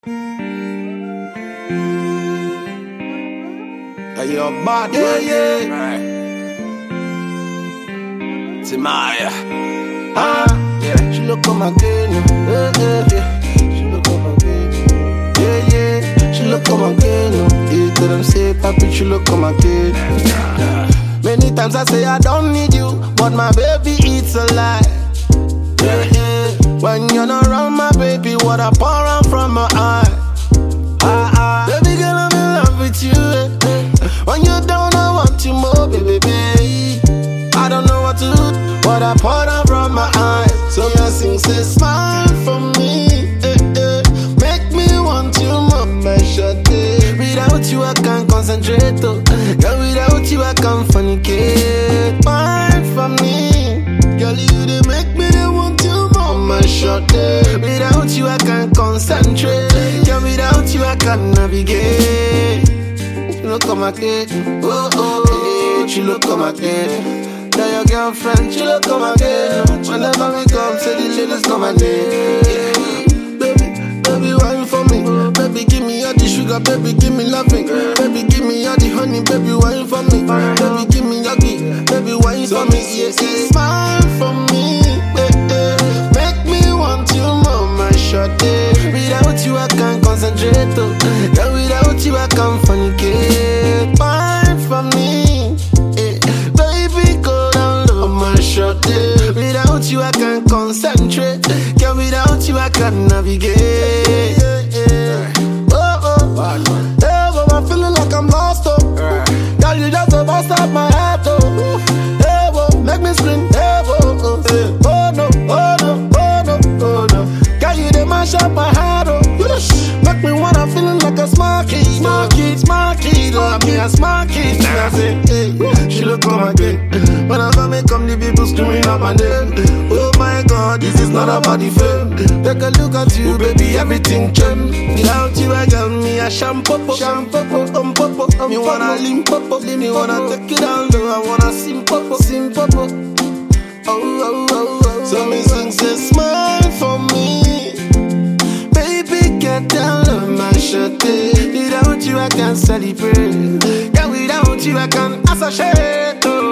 Hey, yo, bad man. Yeah. Timaya. Yeah. She look on again. Yeah. She look on again. Yeah. She look on again. Yeah. Tell them say, papi, she look on again. Many times I say I don't need you, but my baby it's a lie. Yeah. When you're not around, my baby, what I pour out from my eye. Baby girl, I'm in love with you. When you're down, I want you more, baby. I don't know what to do, what I pour out from my eyes. So you sing, say, smile for me. Make me want you more, my shawty. Without you, I can't concentrate. Girl, without you, I can't fornicate. Smile for me. Girl, you they make me they want you more, my shawty. Without you, I can't concentrate. Girl, without you, I can't navigate. She look on my kid, oh, she look on my kid. Now your girlfriend, she look on my kid. Whenever we come, say the ladies come and baby, wine for me. Baby, give me all the sugar, baby, give me loving. Baby, give me all the honey, baby, wine for me. Baby, give me yogi, baby, wine for me. Yeah, smile for me, make me want you more, my shawty. Without you, I can't concentrate. Yeah, without you, I can't fornicate. Fine for me, baby, go down low, my shawty. Without you, I can't concentrate. Yeah, without you, I can't navigate. I'm feeling like I'm lost, oh. Girl, you just about stop my head, oh. Hey, whoa, make me scream, hey, whoa, oh. Oh no, oh no, oh no, oh no. Girl, you dey mash up my head, oh. Make me wanna feeling like a smart kid, oh, me a smart kid. I say, hey, she look on my kid. Whenever me come, the people screaming up my name. Oh my God, this is not about the fame. Take a look at you, baby, everything changed. Without you, I got me a shampoo, popo. Me wanna limpopo, me wanna take it down low. I wanna simpopo. Oh. So me sing, say, smile for me. Baby, get down low, my shawty. Without you, I can't celebrate. Yeah, without you, I can't associate.